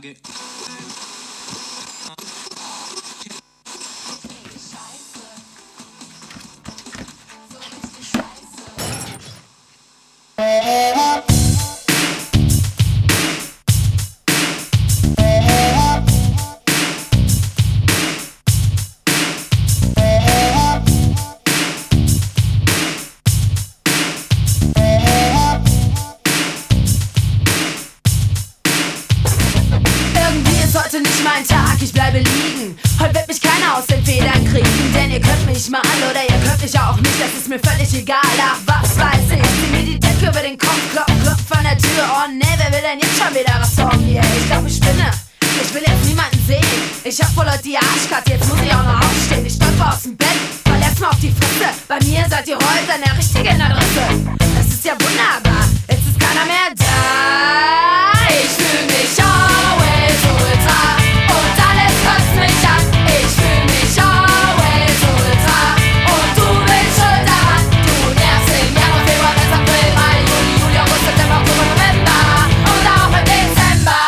Tage. Heute nicht mein Tag, ich bleibe liegen. Heute wird mich keiner aus den Federn kriegen. Denn ihr könnt mich mal oder ihr könnt mich auch nicht, das ist mir völlig egal. Ach, was weiß ich, zieh mir die Decke über den Kopf, klopf, klopf an der Tür. Oh ne, wer will denn jetzt schon wieder was von mir? Ich glaub, ich spinne, ich will jetzt niemanden sehen. Ich hab wohl heute die Arschkarte, jetzt muss ich auch noch aufstehen. Ich stolper aus dem Bett, fall erstmal auf die Fresse. Bei mir seid ihr heute an der richtigen Adresse. Das ist ja wunderbar, jetzt ist keiner mehr da. Ich fühl mich always ultra und alles kotzt mich an. Ich fühl mich always ultra und du bist schuld daran. Du nervst im Januar, Februar, März, April, Mai, Juni, Juli, August, September, Oktober, November und auch im Dezember.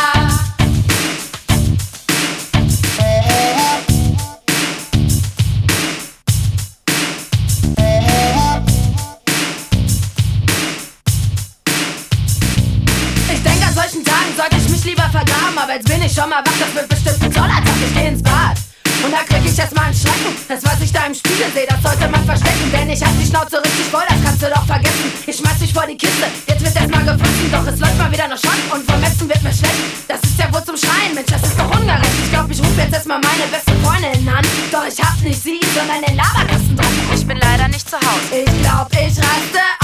Ich denke, an solchen Tagen sollte ich mich lieber vergraben, aber jetzt bin ich schon mal wach, das wird bestimmt ein toller Tag. Ich geh ins Bad und da krieg ich erstmal einen Schrecken. Das, was ich da im Spiegel sehe, das sollte man verstecken, denn ich hab die Schnauze richtig voll, das kannst du doch vergessen. Ich schmeiß mich vor die Kiste, jetzt wird erstmal gefressen, doch es läuft mal wieder noch Schrank und vom Essen wird mir schlecht. Das ist ja wohl zum Schreien, Mensch, das ist doch ungerecht. Ich glaub, ich ruf jetzt erstmal meine beste Freundin an, doch ich hab nicht sie, sondern den Laberkasten dran. Ich bin leider nicht zu Hause. Ich glaub, ich raste